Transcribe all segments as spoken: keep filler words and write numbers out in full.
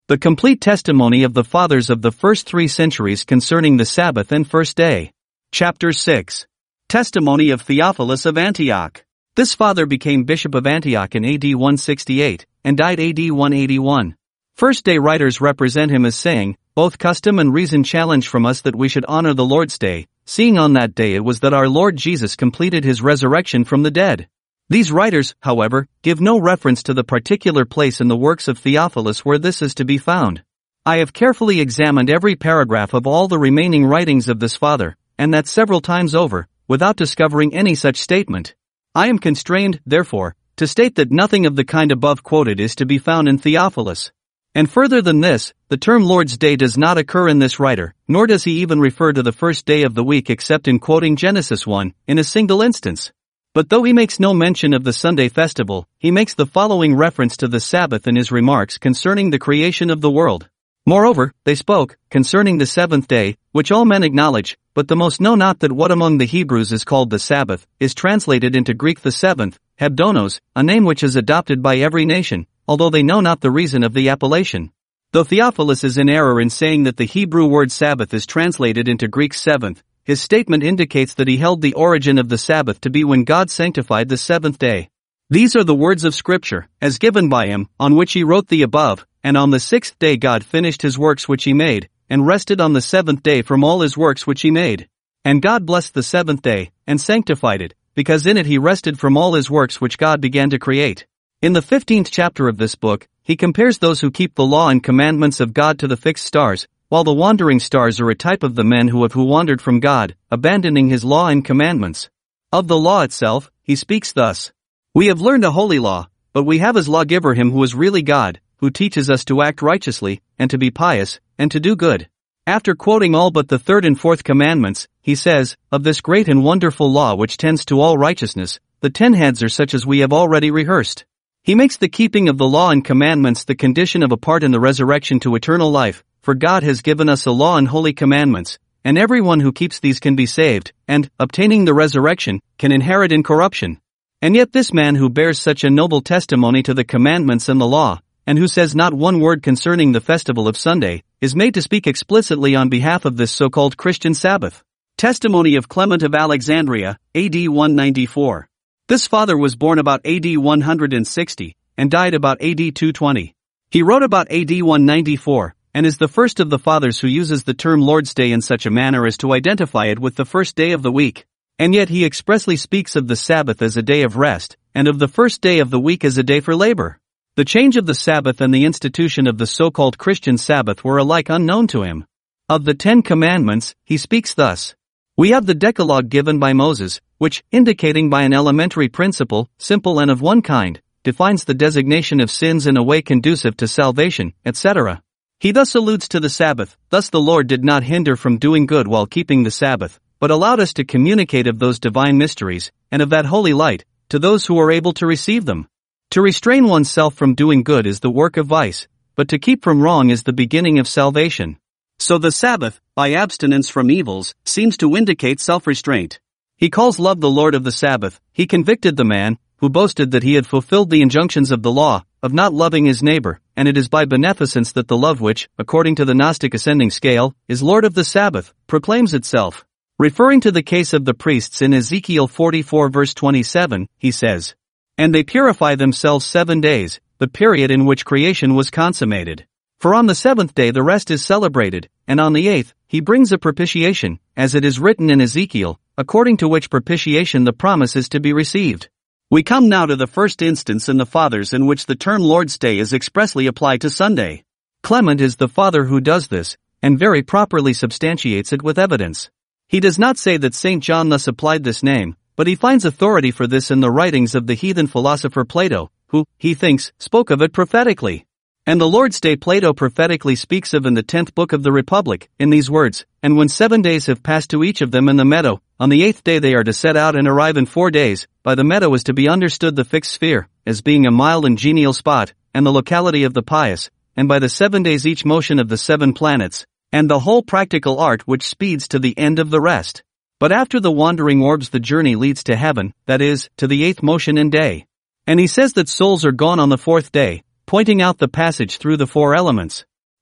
The complete testimony of the fathers of the first three centuries concerning the Sabbath and first day. Chapter six. Testimony of Theophilus of Antioch. This father became bishop of Antioch in A D one sixty-eight, and died A D one eighty-one. First-day writers represent him as saying, both custom and reason challenge from us that we should honor the Lord's day, seeing on that day it was that our Lord Jesus completed his resurrection from the dead. These writers, however, give no reference to the particular place in the works of Theophilus where this is to be found. I have carefully examined every paragraph of all the remaining writings of this father, and that several times over, without discovering any such statement. I am constrained, therefore, to state that nothing of the kind above quoted is to be found in Theophilus. And further than this, the term Lord's Day does not occur in this writer, nor does he even refer to the first day of the week except in quoting Genesis one, in a single instance. But though he makes no mention of the Sunday festival, he makes the following reference to the Sabbath in his remarks concerning the creation of the world. Moreover, they spoke, concerning the seventh day, which all men acknowledge, but the most know not that what among the Hebrews is called the Sabbath, is translated into Greek the seventh, hebdonos, a name which is adopted by every nation, although they know not the reason of the appellation. Though Theophilus is in error in saying that the Hebrew word Sabbath is translated into Greek seventh, his statement indicates that he held the origin of the Sabbath to be when God sanctified the seventh day. These are the words of Scripture, as given by him, on which he wrote the above, and on the sixth day God finished his works which he made, and rested on the seventh day from all his works which he made. And God blessed the seventh day, and sanctified it, because in it he rested from all his works which God began to create. In the fifteenth chapter of this book, he compares those who keep the law and commandments of God to the fixed stars, while the wandering stars are a type of the men who have who wandered from God, abandoning his law and commandments. Of the law itself, he speaks thus. We have learned a holy law, but we have as lawgiver him who is really God, who teaches us to act righteously, and to be pious, and to do good. After quoting all but the third and fourth commandments, he says, of this great and wonderful law which tends to all righteousness, the ten heads are such as we have already rehearsed. He makes the keeping of the law and commandments the condition of a part in the resurrection to eternal life, for God has given us a law and holy commandments, and everyone who keeps these can be saved, and, obtaining the resurrection, can inherit incorruption. And yet this man who bears such a noble testimony to the commandments and the law, and who says not one word concerning the festival of Sunday, is made to speak explicitly on behalf of this so-called Christian Sabbath. Testimony of Clement of Alexandria, A D one ninety-four. This father was born about A D one sixty, and died about A D two twenty. He wrote about A D one ninety-four, and is the first of the fathers who uses the term Lord's Day in such a manner as to identify it with the first day of the week. And yet he expressly speaks of the Sabbath as a day of rest, and of the first day of the week as a day for labor. The change of the Sabbath and the institution of the so-called Christian Sabbath were alike unknown to him. Of the Ten Commandments, he speaks thus. We have the Decalogue given by Moses, which, indicating by an elementary principle, simple and of one kind, defines the designation of sins in a way conducive to salvation, et cetera. He thus alludes to the Sabbath, thus the Lord did not hinder from doing good while keeping the Sabbath, but allowed us to communicate of those divine mysteries, and of that holy light, to those who are able to receive them. To restrain oneself from doing good is the work of vice, but to keep from wrong is the beginning of salvation. So the Sabbath, by abstinence from evils, seems to indicate self-restraint. He calls love the Lord of the Sabbath. He convicted the man, who boasted that he had fulfilled the injunctions of the law, of not loving his neighbor, and it is by beneficence that the love which, according to the Gnostic ascending scale, is Lord of the Sabbath, proclaims itself. Referring to the case of the priests in Ezekiel forty-four verse twenty-seven, he says, and they purify themselves seven days, the period in which creation was consummated. For on the seventh day the rest is celebrated, and on the eighth, he brings a propitiation, as it is written in Ezekiel, according to which propitiation the promise is to be received. We come now to the first instance in the Fathers in which the term Lord's Day is expressly applied to Sunday. Clement is the father who does this, and very properly substantiates it with evidence. He does not say that Saint John thus applied this name, but he finds authority for this in the writings of the heathen philosopher Plato, who, he thinks, spoke of it prophetically. And the Lord's Day Plato prophetically speaks of in the tenth book of the Republic, in these words, and when seven days have passed to each of them in the meadow, on the eighth day they are to set out and arrive in four days. By the meadow is to be understood the fixed sphere, as being a mild and genial spot, and the locality of the pious, and by the seven days each motion of the seven planets, and the whole practical art which speeds to the end of the rest. But after the wandering orbs the journey leads to heaven, that is, to the eighth motion and day. And he says that souls are gone on the fourth day, pointing out the passage through the four elements.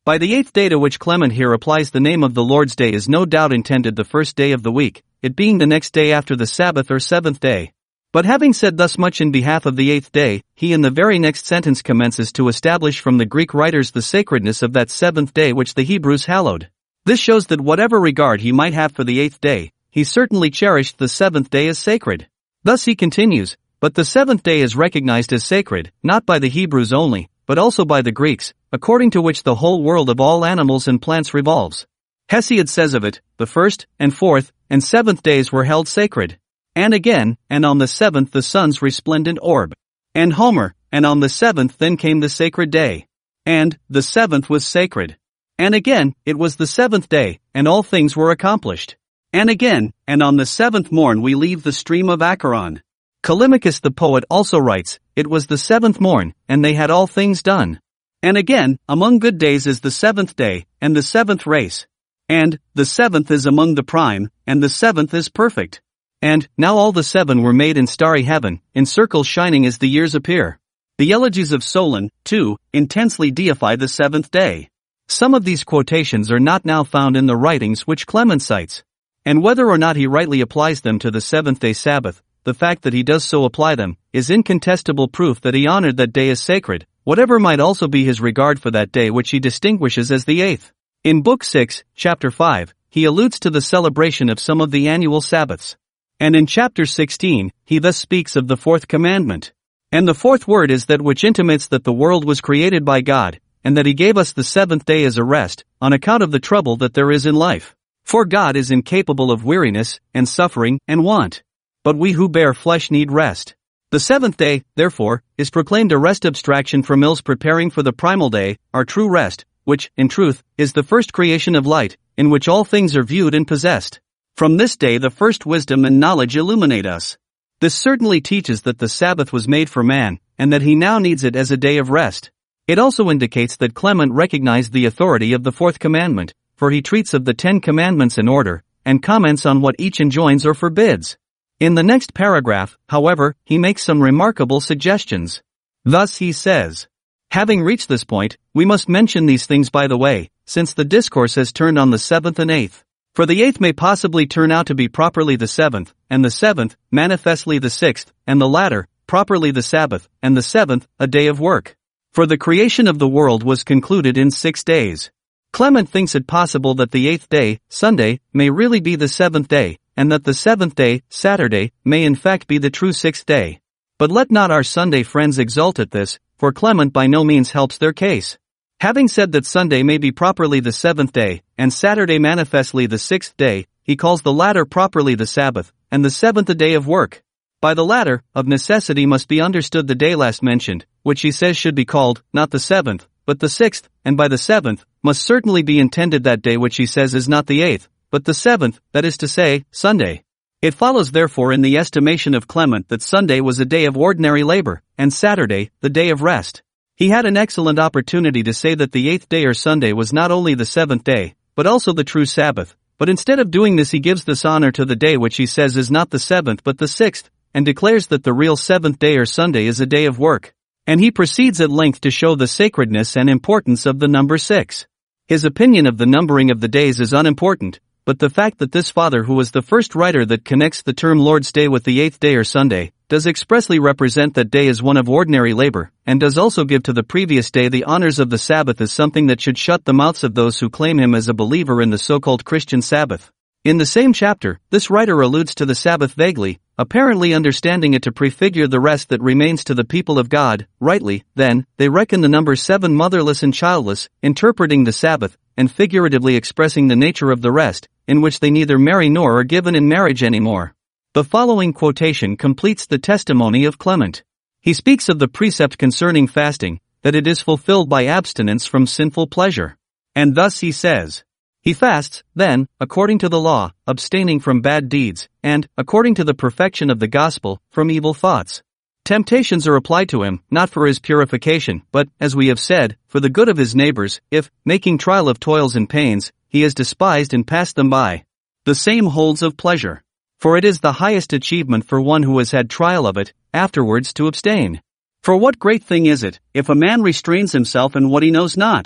By the eighth day, to which Clement here applies the name of the Lord's Day, is no doubt intended the first day of the week, it being the next day after the Sabbath or seventh day. But having said thus much in behalf of the eighth day, he in the very next sentence commences to establish from the Greek writers the sacredness of that seventh day which the Hebrews hallowed. This shows that whatever regard he might have for the eighth day, he certainly cherished the seventh day as sacred. Thus he continues, but the seventh day is recognized as sacred, not by the Hebrews only, but also by the Greeks, according to which the whole world of all animals and plants revolves. Hesiod says of it, the first, and fourth, and seventh days were held sacred. And again, and on the seventh the sun's resplendent orb. And Homer, and on the seventh then came the sacred day. And, the seventh was sacred. And again, it was the seventh day, and all things were accomplished. And again, and on the seventh morn we leave the stream of Acheron. Callimachus the poet also writes, it was the seventh morn, and they had all things done. And again, among good days is the seventh day, and the seventh race. And, the seventh is among the prime, and the seventh is perfect. And, now all the seven were made in starry heaven, in circles shining as the years appear. The elegies of Solon, too, intensely deify the seventh day. Some of these quotations are not now found in the writings which Clement cites. And whether or not he rightly applies them to the seventh-day Sabbath, the fact that he does so apply them, is incontestable proof that he honored that day as sacred, whatever might also be his regard for that day which he distinguishes as the eighth. In Book six, Chapter five, he alludes to the celebration of some of the annual Sabbaths. And in chapter sixteen, he thus speaks of the fourth commandment. And the fourth word is that which intimates that the world was created by God, and that he gave us the seventh day as a rest, on account of the trouble that there is in life. For God is incapable of weariness, and suffering, and want. But we who bear flesh need rest. The seventh day, therefore, is proclaimed a rest abstraction from ills preparing for the primal day, our true rest, which, in truth, is the first creation of light, in which all things are viewed and possessed. From this day the first wisdom and knowledge illuminate us. This certainly teaches that the Sabbath was made for man, and that he now needs it as a day of rest. It also indicates that Clement recognized the authority of the fourth commandment, for he treats of the Ten Commandments in order, and comments on what each enjoins or forbids. In the next paragraph, however, he makes some remarkable suggestions. Thus he says, having reached this point, we must mention these things by the way, since the discourse has turned on the seventh and eighth. For the eighth may possibly turn out to be properly the seventh, and the seventh, manifestly the sixth, and the latter, properly the Sabbath, and the seventh, a day of work. For the creation of the world was concluded in six days. Clement thinks it possible that the eighth day, Sunday, may really be the seventh day, and that the seventh day, Saturday, may in fact be the true sixth day. But let not our Sunday friends exult at this, for Clement by no means helps their case. Having said that Sunday may be properly the seventh day, and Saturday manifestly the sixth day, he calls the latter properly the Sabbath, and the seventh a day of work. By the latter, of necessity must be understood the day last mentioned, which he says should be called, not the seventh, but the sixth, and by the seventh, must certainly be intended that day which he says is not the eighth, but the seventh, that is to say, Sunday. It follows therefore in the estimation of Clement that Sunday was a day of ordinary labor, and Saturday, the day of rest. He had an excellent opportunity to say that the eighth day or Sunday was not only the seventh day, but also the true Sabbath, but instead of doing this he gives this honor to the day which he says is not the seventh but the sixth, and declares that the real seventh day or Sunday is a day of work. And he proceeds at length to show the sacredness and importance of the number six. His opinion of the numbering of the days is unimportant, but the fact that this father, who was the first writer that connects the term Lord's Day with the eighth day or Sunday, does expressly represent that day as one of ordinary labor, and does also give to the previous day the honors of the Sabbath, is something that should shut the mouths of those who claim him as a believer in the so-called Christian Sabbath. In the same chapter, this writer alludes to the Sabbath vaguely, apparently understanding it to prefigure the rest that remains to the people of God. Rightly, then, they reckon the number seven motherless and childless, interpreting the Sabbath, and figuratively expressing the nature of the rest, in which they neither marry nor are given in marriage anymore. The following quotation completes the testimony of Clement. He speaks of the precept concerning fasting, that it is fulfilled by abstinence from sinful pleasure. And thus he says, he fasts, then, according to the law, abstaining from bad deeds, and, according to the perfection of the gospel, from evil thoughts. Temptations are applied to him, not for his purification, but, as we have said, for the good of his neighbors, if, making trial of toils and pains, he has despised and passed them by. The same holds of pleasure. For it is the highest achievement for one who has had trial of it, afterwards to abstain. For what great thing is it, if a man restrains himself in what he knows not?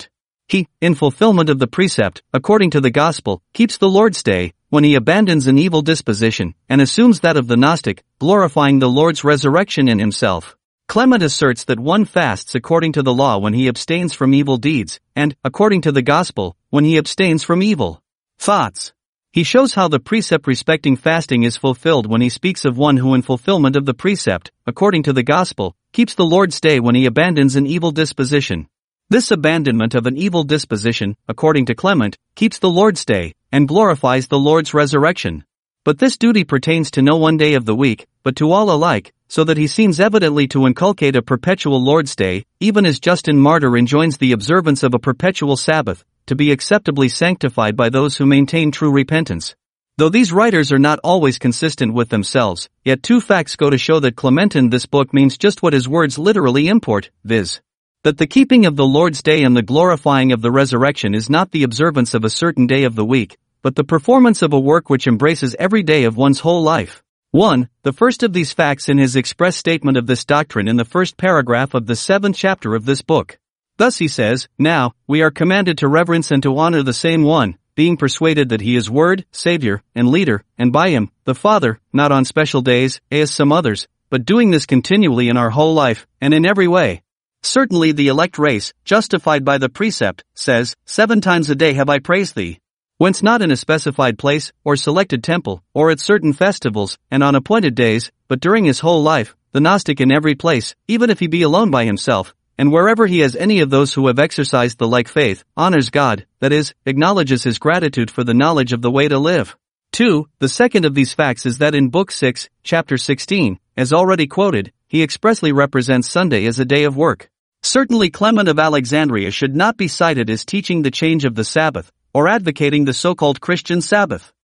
He, in fulfillment of the precept, according to the gospel, keeps the Lord's day, when he abandons an evil disposition, and assumes that of the Gnostic, glorifying the Lord's resurrection in himself. Clement asserts that one fasts according to the law when he abstains from evil deeds, and, according to the gospel, when he abstains from evil thoughts. He shows how the precept respecting fasting is fulfilled when he speaks of one who in fulfillment of the precept, according to the gospel, keeps the Lord's day when he abandons an evil disposition. This abandonment of an evil disposition, according to Clement, keeps the Lord's day, and glorifies the Lord's resurrection. But this duty pertains to no one day of the week, but to all alike, so that he seems evidently to inculcate a perpetual Lord's day, even as Justin Martyr enjoins the observance of a perpetual Sabbath, to be acceptably sanctified by those who maintain true repentance. Though these writers are not always consistent with themselves, yet two facts go to show that Clement in this book means just what his words literally import, viz. That the keeping of the Lord's day and the glorifying of the resurrection is not the observance of a certain day of the week, but the performance of a work which embraces every day of one's whole life. one. The first of these facts in his express statement of this doctrine in the first paragraph of the seventh chapter of this book. Thus he says, "Now, we are commanded to reverence and to honor the same one, being persuaded that he is Word, Savior, and Leader, and by him, the Father, not on special days, as some others, but doing this continually in our whole life, and in every way." Certainly the elect race, justified by the precept, says, "Seven times a day have I praised thee." Whence not in a specified place, or selected temple, or at certain festivals, and on appointed days, but during his whole life, the Gnostic in every place, even if he be alone by himself, and wherever he has any of those who have exercised the like faith, honors God, that is, acknowledges his gratitude for the knowledge of the way to live. two. The second of these facts is that in Book six, Chapter sixteen, as already quoted, he expressly represents Sunday as a day of work. Certainly Clement of Alexandria should not be cited as teaching the change of the Sabbath, or advocating the so-called Christian Sabbath.